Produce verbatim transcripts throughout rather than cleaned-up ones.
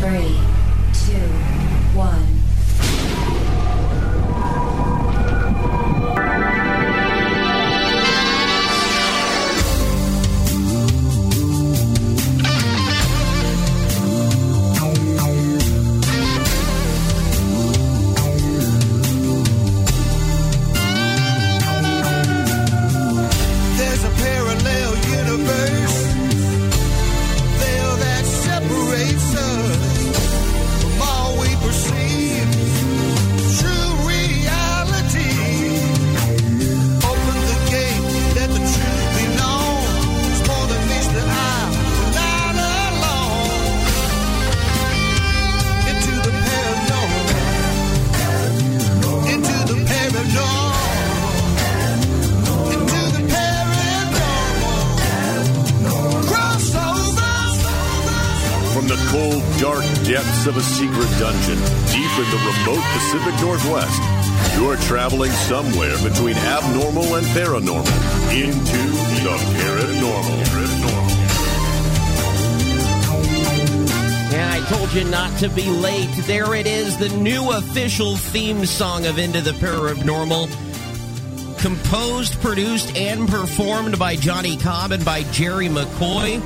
Three, two, one. Depths of a secret dungeon deep in the remote Pacific Northwest. You're traveling somewhere between abnormal and paranormal into the paranormal. Yeah, I told you not to be late. There it is, the new official theme song of Into the Paranormal. Composed, produced, and performed by Johnny Cobb and by Jerry McCoy.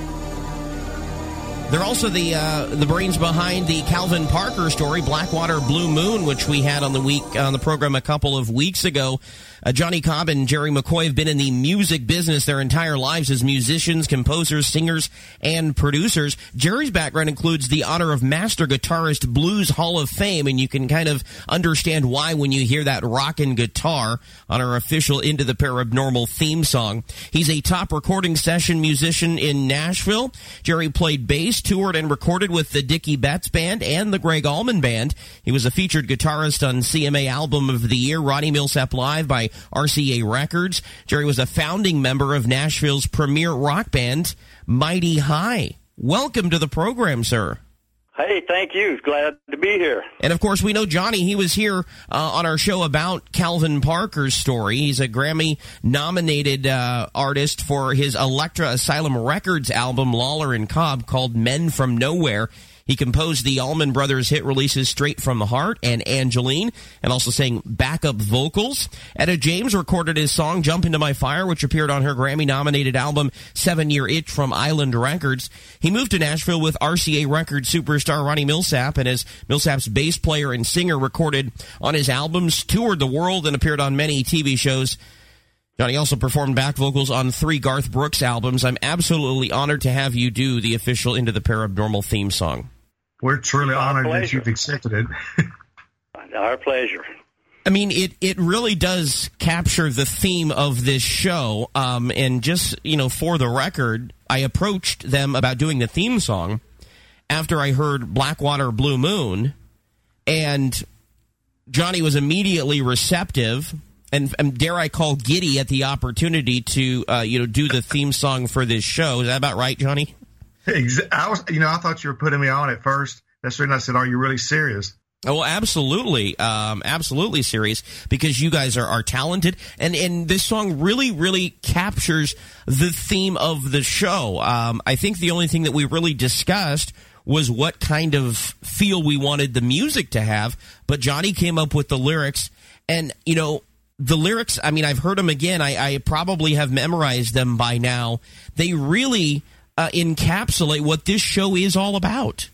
They're also the uh, the brains behind the Calvin Parker story, Blackwater Blue Moon, which we had on the week on the program a couple of weeks ago. Uh, Johnny Cobb and Jerry McCoy have been in the music business their entire lives as musicians, composers, singers, and producers. Jerry's background includes the honor of Master Guitarist Blues Hall of Fame, and you can kind of understand why when you hear that rockin' guitar on our official Into the Paranormal theme song. He's a top recording session musician in Nashville. Jerry played bass, toured and recorded with the Dickie Betts Band and the Greg Allman Band. He was a featured guitarist on C M A Album of the Year, Ronnie Milsap Live by R C A Records. Jerry was a founding member of Nashville's premier rock band, Mighty High. Welcome to the program, sir. Hey, thank you. Glad to be here. And, of course, we know Johnny. He was here uh, on our show about Calvin Parker's story. He's a Grammy-nominated uh, artist for his Elektra Asylum Records album, Lawler and Cobb, called Men From Nowhere. He composed the Allman Brothers hit releases Straight from the Heart and Angeline, and also sang backup vocals. Etta James recorded his song Jump Into My Fire, which appeared on her Grammy-nominated album Seven Year Itch from Island Records. He moved to Nashville with R C A Records superstar Ronnie Milsap, and as Milsap's bass player and singer, recorded on his albums, toured the world, and appeared on many T V shows. Johnny also performed back vocals on three Garth Brooks albums. I'm absolutely honored to have you do the official Into the Paranormal theme song. We're truly honored that you've accepted it. Our pleasure. I mean, it, it really does capture the theme of this show. Um, and just, you know, for the record, I approached them about doing the theme song after I heard Blackwater Blue Moon. And Johnny was immediately receptive and, and dare I call giddy at the opportunity to, uh, you know, do the theme song for this show. Is that about right, Johnny? I was, you know, I thought you were putting me on at first. That's the reason I said, "Are you really serious?" Oh, well, absolutely, um, absolutely serious, because you guys are, are talented, and and this song really, really captures the theme of the show. Um, I think the only thing that we really discussed was what kind of feel we wanted the music to have, but Johnny came up with the lyrics, and you know. The lyrics, I mean, I've heard them again. I, I probably have memorized them by now. They really uh, encapsulate what this show is all about.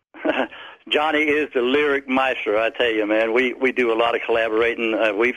Johnny is the lyric maestro, I tell you, man. We we do a lot of collaborating. Uh, we've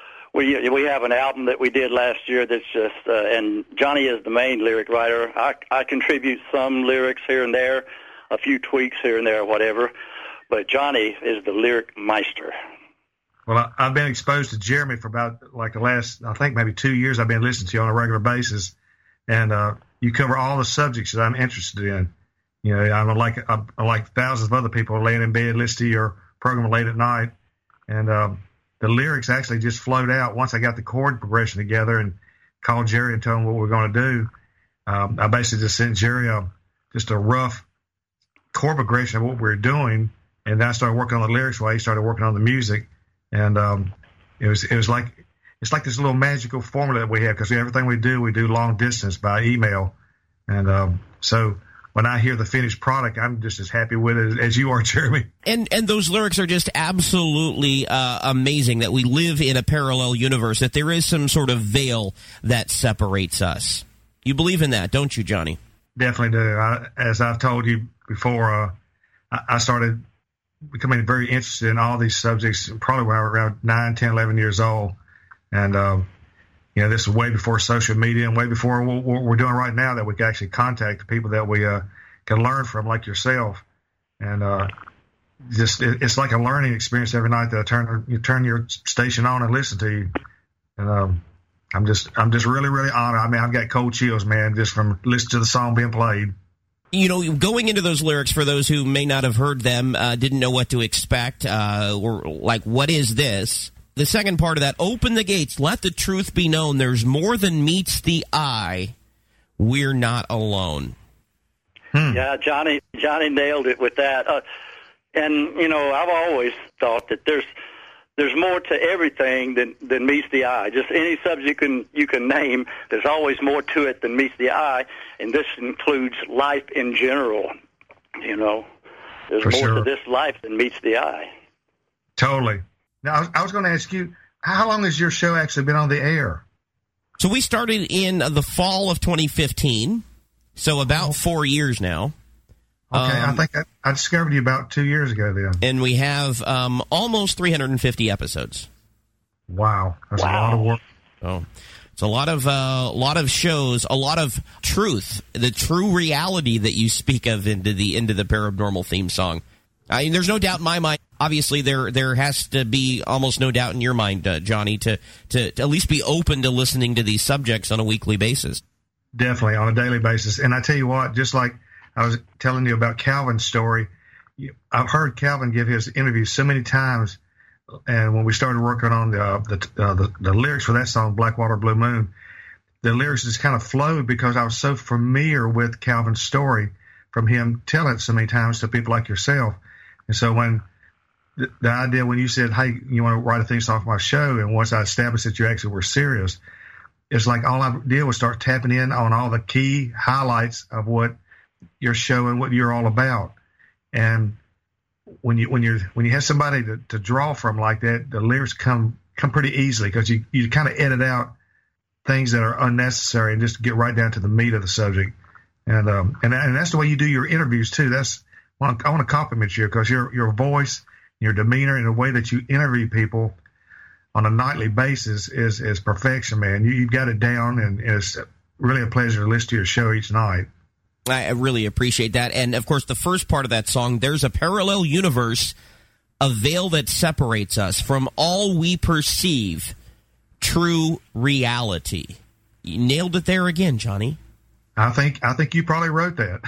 we we have an album that we did last year that's just, uh, and Johnny is the main lyric writer. I I contribute some lyrics here and there, a few tweaks here and there, whatever. But Johnny is the lyric maestro. Well, I, I've been exposed to Jeremy for about like the last, I think maybe two years. I've been listening to you on a regular basis, and uh, you cover all the subjects that I'm interested in. You know, I'm like I'm like thousands of other people laying in bed listening to your program late at night, and um, the lyrics actually just flowed out once I got the chord progression together and called Jerry and told him what we we're going to do. Um, I basically just sent Jerry a, just a rough chord progression of what we were doing, and then I started working on the lyrics while he started working on the music. And um, it was it was like it's like this little magical formula that we have, because everything we do we do long distance by email, and um, so when I hear the finished product, I'm just as happy with it as you are, Jeremy. And and those lyrics are just absolutely uh, amazing, that we live in a parallel universe, that there is some sort of veil that separates us. You believe in that, don't you, Johnny? Definitely do. I, as I've told you before, uh, I, I started becoming very interested in all these subjects probably when I was around nine, ten, eleven years old. And, um, you know, this is way before social media and way before what, what we're doing right now, that we can actually contact the people that we uh, can learn from, like yourself. And uh, just it, it's like a learning experience every night that I turn you turn your station on and listen to you. And um, I'm just I'm just really, really honored. I mean, I've got cold chills, man, just from listening to the song being played. You know, going into those lyrics, for those who may not have heard them, uh, didn't know what to expect, uh, or like, what is this? The second part of that, open the gates, let the truth be known. There's more than meets the eye. We're not alone. Hmm. Yeah, Johnny Johnny nailed it with that. Uh, and, you know, I've always thought that there's there's more to everything than, than meets the eye. Just any subject you can, you can name, there's always more to it than meets the eye, and this includes life in general. You know, there's For more sure. to this life than meets the eye. Totally. Now, I was, I was going to ask you, how long has your show actually been on the air? So we started in the fall of twenty fifteen, so about four years now. Okay, Um, I think I, I discovered you about two years ago then. And we have um, almost three hundred fifty episodes. Wow, that's Wow. a lot of work. Oh, it's a lot of uh, lot of shows, a lot of truth, the true reality that you speak of into the into the Paranormal theme song. I mean, there's no doubt in my mind. Obviously, there there has to be almost no doubt in your mind, uh, Johnny, to, to to at least be open to listening to these subjects on a weekly basis. Definitely, on a daily basis. And I tell you what, just like I was telling you about Calvin's story, you- I've heard Calvin give his interviews so many times. And when we started working on the uh, the, uh, the the lyrics for that song, Blackwater Blue Moon, the lyrics just kind of flowed because I was so familiar with Calvin's story from him telling it so many times to people like yourself. And so when the, the idea, when you said, hey, you want to write a theme song for my show, and once I established that you actually were serious, it's like all I did was start tapping in on all the key highlights of what your show and what you're all about. And when you when you when you have somebody to, to draw from like that, the lyrics come come pretty easily because you, you kind of edit out things that are unnecessary and just get right down to the meat of the subject. And um and and that's the way you do your interviews too. That's I want to compliment you because your your voice, your demeanor, and the way that you interview people on a nightly basis is is perfection, man. You you've got it down, and it's really a pleasure to listen to your show each night. I really appreciate that. And, of course, the first part of that song, there's a parallel universe, a veil that separates us from all we perceive true reality. You nailed it there again, Johnny. I think I think you probably wrote that.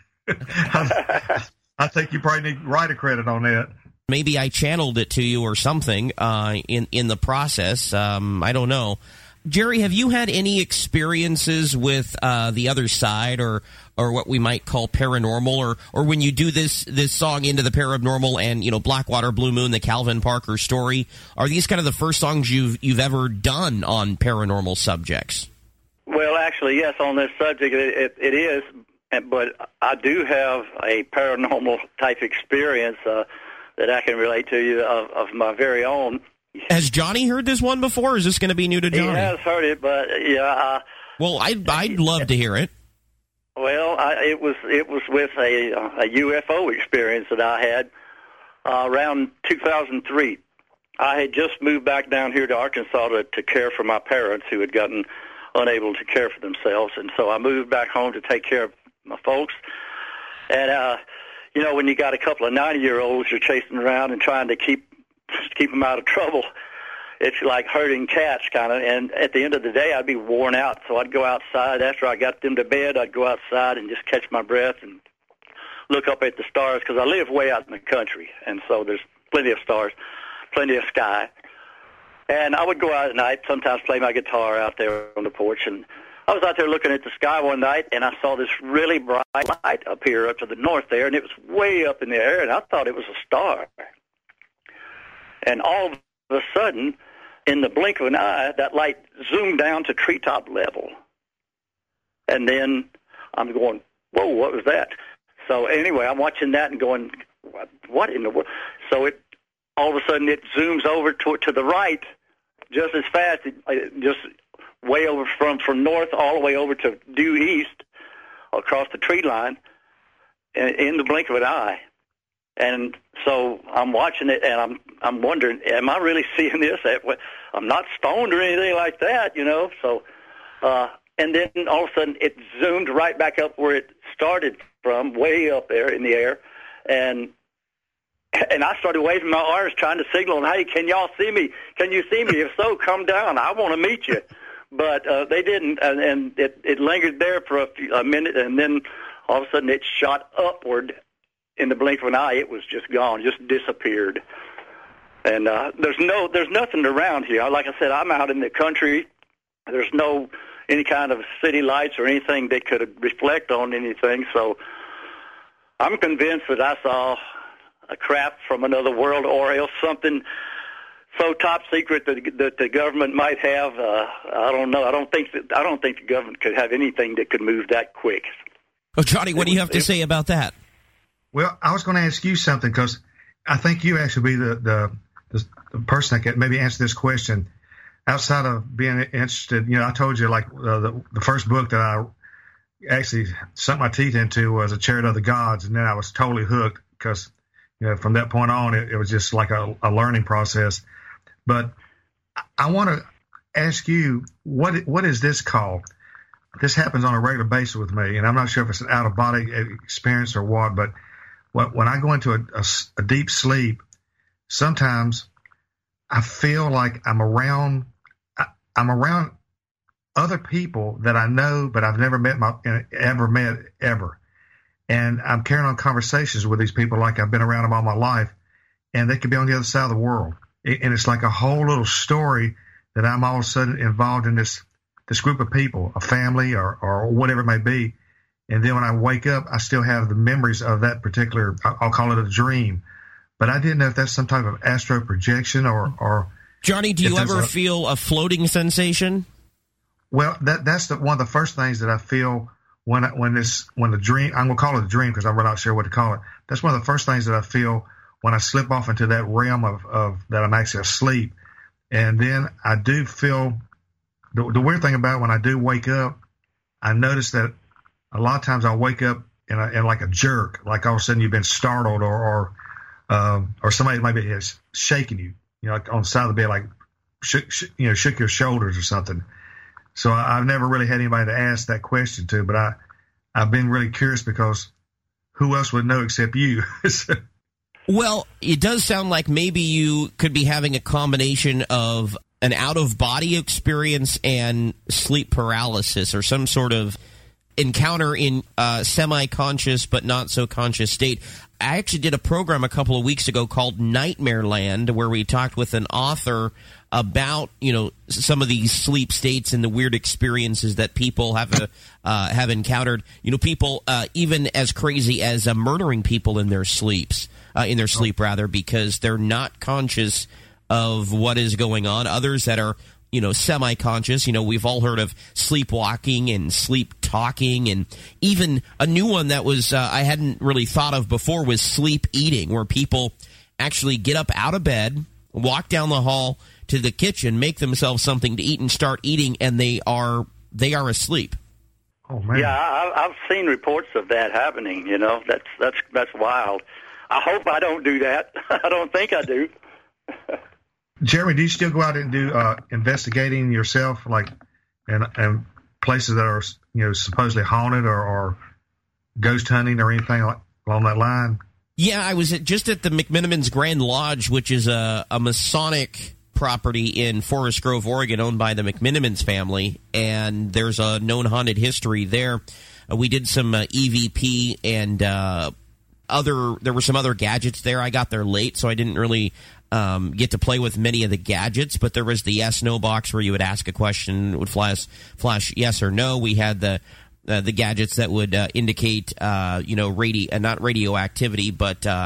I, I think you probably need to write a credit on that. Maybe I channeled it to you or something uh, in, in the process. Um, I don't know. Jerry, have you had any experiences with uh, the other side, or or what we might call paranormal, or or when you do this this song Into the Paranormal and, you know, Blackwater Blue Moon, the Calvin Parker story? Are these kind of the first songs you've you've ever done on paranormal subjects? Well, actually, yes, on this subject, it, it, it is, but I do have a paranormal type experience uh, that I can relate to you of, of my very own. Has Johnny heard this one before, or is this going to be new to Johnny? He has heard it, but yeah. Uh, well, I'd, I'd love to hear it. Well, I, it was it was with a, a U F O experience that I had uh, around two thousand three. I had just moved back down here to Arkansas to, to care for my parents who had gotten unable to care for themselves, and so I moved back home to take care of my folks. And uh, you know, when you got a couple of ninety-year-olds you're chasing around and trying to keep keep them out of trouble, it's like herding cats kind of. And at the end of the day, I'd be worn out, so I'd go outside. After I got them to bed, I'd go outside and just catch my breath and look up at the stars, because I live way out in the country, and so there's plenty of stars, plenty of sky. And I would go out at night, sometimes play my guitar out there on the porch, and I was out there looking at the sky one night, and I saw this really bright light appear up to the north there, and it was way up in the air, and I thought it was a star. And all of a sudden, in the blink of an eye, that light zoomed down to treetop level. And then I'm going, whoa, what was that? So anyway, I'm watching that and going, what in the world? So it all of a sudden it zooms over to to the right just as fast, it, it just way over from, from north all the way over to due east across the tree line in, in the blink of an eye. And so I'm watching it, and I'm I'm wondering, am I really seeing this? I'm not stoned or anything like that, you know. So, uh, and then all of a sudden, it zoomed right back up where it started from, way up there in the air, and and I started waving my arms, trying to signal them, hey, can y'all see me? Can you see me? If so, come down. I want to meet you. But uh, they didn't, and, and it, it lingered there for a, few, a minute, and then all of a sudden, it shot upward. In the blink of an eye, it was just gone, just disappeared. And uh, there's no, there's nothing around here. Like I said, I'm out in the country. There's no any kind of city lights or anything that could reflect on anything. So I'm convinced that I saw a craft from another world, or else something so top secret that, that the government might have. Uh, I don't know. I don't think that, I don't think the government could have anything that could move that quick. Oh, Johnny, what do you have to say about that? Well, I was going to ask you something, because I think you actually be the, the, the, the person that could maybe answer this question outside of being interested. You know, I told you, like, uh, the, the first book that I actually sunk my teeth into was A Chariot of the Gods, and then I was totally hooked because, you know, from that point on, it, it was just like a, a learning process. But I want to ask you, what what is this called? This happens on a regular basis with me, and I'm not sure if it's an out-of-body experience or what, but when I go into a, a, a deep sleep, sometimes I feel like I'm around, I, I'm around other people that I know, but I've never met my, ever met ever. And I'm carrying on conversations with these people like I've been around them all my life, and they could be on the other side of the world. And it's like a whole little story that I'm all of a sudden involved in this, this group of people, a family or, or whatever it may be. And then when I wake up, I still have the memories of that particular, I'll call it a dream. But I didn't know if that's some type of astral projection or... or Johnny, do you ever a, feel a floating sensation? Well, that that's the, one of the first things that I feel when I, when this when the dream, I'm going to call it a dream because I'm really not sure what to call it. That's one of the first things that I feel when I slip off into that realm of, of that I'm actually asleep. And then I do feel, the, the weird thing about it, when I do wake up, I notice that a lot of times I'll wake up in, a, in like a jerk, like all of a sudden you've been startled, or or, um, or somebody maybe has shaken you, you know, like on the side of the bed, like shook, sh- you know, shook your shoulders or something. So I, I've never really had anybody to ask that question to, but I I've been really curious because who else would know except you? Well, it does sound like maybe you could be having a combination of an out-of-body experience and sleep paralysis, or some sort of encounter in uh, semi-conscious but not so conscious state. I actually did a program a couple of weeks ago called Nightmare Land, where we talked with an author about, you know, some of these sleep states and the weird experiences that people have uh, uh, have encountered. You know, people uh, even as crazy as uh, murdering people in their sleeps, uh, in their sleep rather, because they're not conscious of what is going on. Others that are, you know, semi-conscious. You know, we've all heard of sleepwalking and sleep talking, and even a new one that was uh, I hadn't really thought of before was sleep eating, where people actually get up out of bed, walk down the hall to the kitchen, make themselves something to eat, and start eating, and they are they are asleep. Oh man! Yeah, I, I've seen reports of that happening. You know, that's that's that's wild. I hope I don't do that. I don't think I do. Jeremy, do you still go out and do uh, investigating yourself, like, and and places that are, you know, supposedly haunted, or, or ghost hunting or anything like, along that line? Yeah, I was at, just at the McMenamins Grand Lodge, which is a, a Masonic property in Forest Grove, Oregon, owned by the McMenamins family, and there's a known haunted history there. Uh, we did some uh, E V P and uh, other. There were some other gadgets there. I got there late, so I didn't really Um, get to play with many of the gadgets, but there was the yes/no box where you would ask a question, it would flash, flash yes or no. We had the uh, the gadgets that would uh, indicate, uh, you know, radio, uh, not radioactivity, but uh,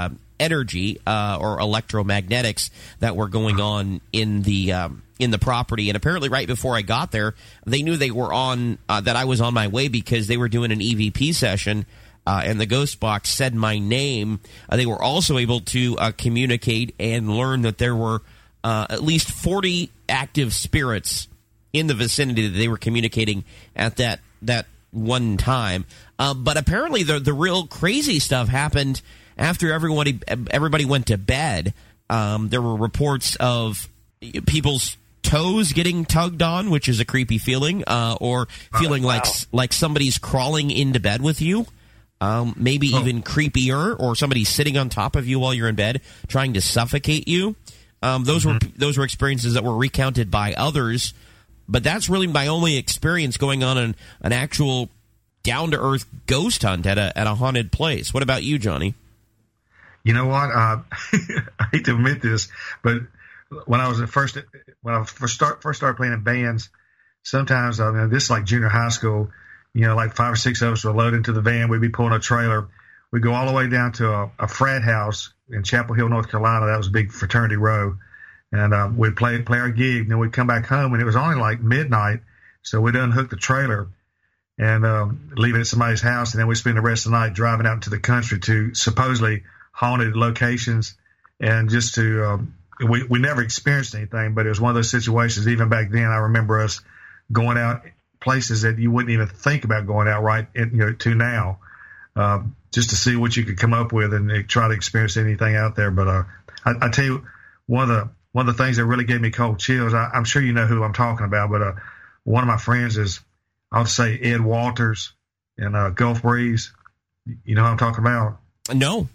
energy uh, or electromagnetics that were going on in the um, in the property. And apparently, right before I got there, they knew they were on uh, that I was on my way because they were doing an E V P session. Uh, and the ghost box said my name. Uh, they were also able to uh, communicate and learn that there were uh, at least forty active spirits in the vicinity that they were communicating at that that one time. Uh, but apparently, the the real crazy stuff happened after everybody everybody went to bed. Um, there were reports of people's toes getting tugged on, which is a creepy feeling, uh, or feeling oh, wow. like like somebody's crawling into bed with you. Um, maybe oh. even creepier, or somebody sitting on top of you while you're in bed, trying to suffocate you. Um, those mm-hmm. were those were experiences that were recounted by others, but that's really my only experience going on an, an actual down to earth ghost hunt at a at a haunted place. What about you, Johnny? You know what? Uh, I hate to admit this, but when I was at first when I first start first started playing in bands, sometimes I mean, this is like junior high school. You know, like five or six of us would load into the van. We'd be pulling a trailer. We'd go all the way down to a, a frat house in Chapel Hill, North Carolina. That was a big fraternity row. And uh, we'd play play our gig. And then we'd come back home, and it was only like midnight. So we'd unhook the trailer and um, leave it at somebody's house. And then we'd spend the rest of the night driving out into the country to supposedly haunted locations. And just to um, – we, we never experienced anything, but it was one of those situations. Even back then, I remember us going out – places that you wouldn't even think about going out right in, you know, to now, uh, just to see what you could come up with and uh, try to experience anything out there. But uh, I, I tell you, one of the one of the things that really gave me cold chills. I, I'm sure you know who I'm talking about, but uh, one of my friends is, I'll say Ed Walters in uh, Gulf Breeze. You know who I'm talking about? No.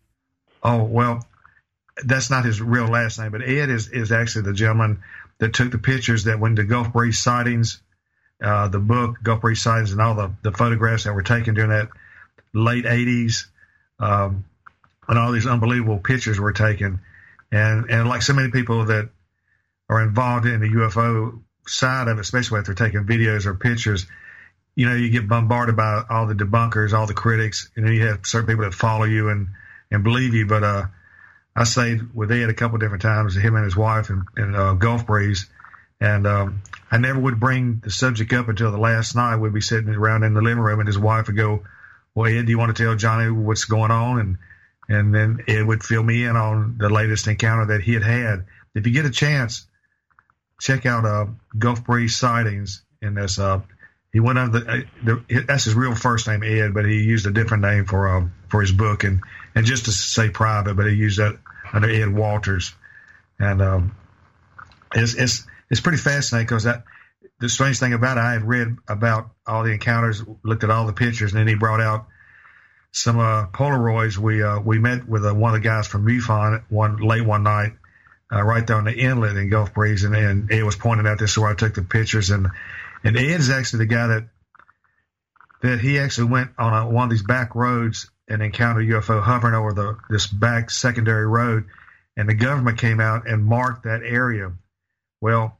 Oh well, that's not his real last name, but Ed is is actually the gentleman that took the pictures that when the Gulf Breeze sightings. Uh, the book, Gulf Breeze Sightings, and all the, the photographs that were taken during that late eighties, um, and all these unbelievable pictures were taken. And, and like so many people that are involved in the U F O side of it, especially if they're taking videos or pictures, you know, you get bombarded by all the debunkers, all the critics, and then you have certain people that follow you and, and believe you. But uh, I stayed with Ed a couple of different times, him and his wife in, in uh, Gulf Breeze. And um, I never would bring the subject up until the last night. We'd be sitting around in the living room, and his wife would go, well, Ed, do you want to tell Johnny what's going on? And and then Ed would fill me in on the latest encounter that he had had. If you get a chance, check out uh, Gulf Breeze Sightings. And this, uh, he went under the, uh, the, that's his real first name, Ed, but he used a different name for uh, for his book. And, and just to say private, but he used that under Ed Walters. And um, it's it's It's pretty fascinating because that the strange thing about it, I had read about all the encounters, looked at all the pictures, and then he brought out some uh, Polaroids. We uh, we met with uh, one of the guys from MUFON one late one night, uh, right there on the inlet in Gulf Breeze, and, and Ed was pointing out this, so I took the pictures, and and Ed is actually the guy that that he actually went on a, one of these back roads and encountered a U F O hovering over the this back secondary road, and the government came out and marked that area. Well,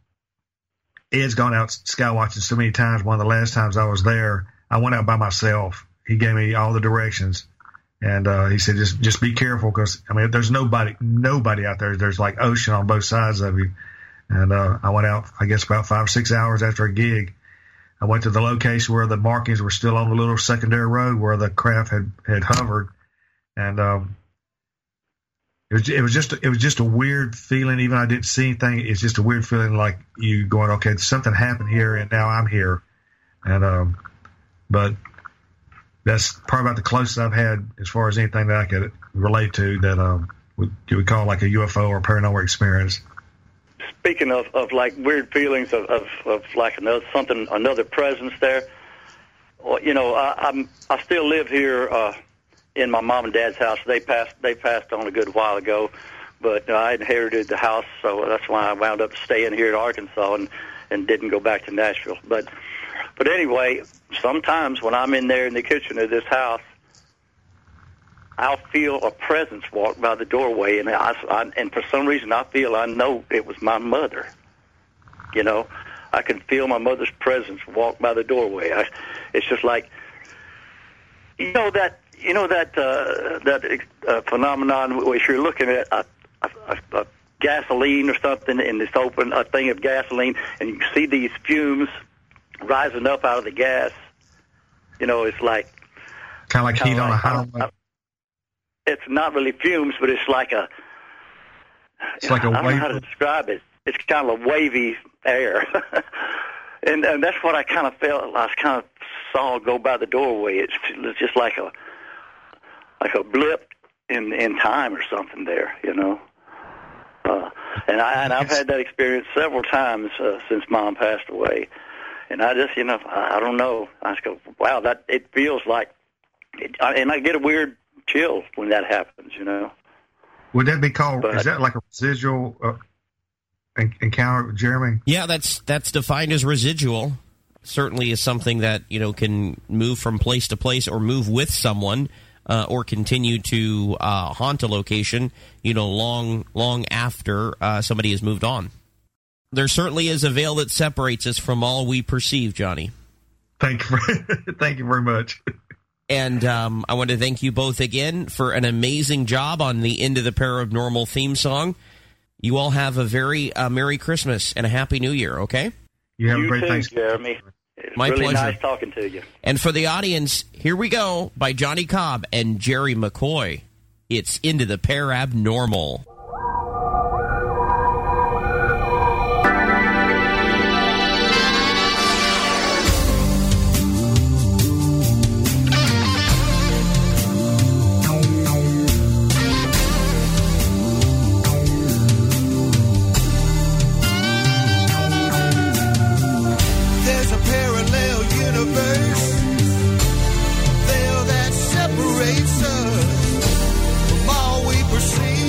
Ed's gone out skywatching so many times. One of the last times I was there, I went out by myself. He gave me all the directions, and uh, he said, "Just, just be careful, because I mean, there's nobody, nobody out there. There's like ocean on both sides of you." And uh, I went out, I guess, about five or six hours after a gig. I went to the location where the markings were still on the little secondary road where the craft had had hovered, and um, It was, it was just it was just a weird feeling. Even I didn't see anything. It's just a weird feeling, like you going, okay, something happened here, and now I'm here. And um, but that's probably about the closest I've had as far as anything that I could relate to that um, you would call like a U F O or paranormal experience. Speaking of, of like weird feelings of, of, of like another something another presence there, well, you know, I, I'm I still live here. Uh, in my mom and dad's house. They passed they passed on a good while ago, but uh, I inherited the house, so that's why I wound up staying here in Arkansas and, and didn't go back to Nashville. But but anyway, sometimes when I'm in there in the kitchen of this house, I'll feel a presence walk by the doorway, and I, I and for some reason I feel I know it was my mother. You know, I can feel my mother's presence walk by the doorway. I, it's just like, you know, that you know that uh, that uh, phenomenon where you're looking at a, a, a gasoline or something, and it's open a thing of gasoline, and you see these fumes rising up out of the gas. You know, it's like kind of like heat on a highway. Uh, it's not really fumes, but it's like a. It's like a I don't wave. know how to describe it. It's kind of a wavy air, and and that's what I kind of felt. I kind of saw go by the doorway. It's, it's just like a like a blip in in time or something there, you know. Uh, and I and I've had that experience several times uh, since Mom passed away, and I just you know I, I don't know. I just go, wow, that it feels like, it, I, and I get a weird chill when that happens, you know. Would that be called? But, is that like a residual uh, encounter with Jeremy? Yeah, that's that's defined as residual. Certainly is something that, you know, can move from place to place or move with someone uh, or continue to uh, haunt a location, you know, long, long after uh, somebody has moved on. There certainly is a veil that separates us from all we perceive, Johnny. Thank you, thank you very much. And um, I want to thank you both again for an amazing job on the Into the Paranormal theme song. You all have a very uh, Merry Christmas and a Happy New Year, okay? You have you a great too, Thanksgiving. Jeremy. It's My really pleasure. nice talking to you. And for the audience, here we go by Johnny Cobb and Jerry McCoy. It's Into the Parabnormal. Separates us from all we perceive.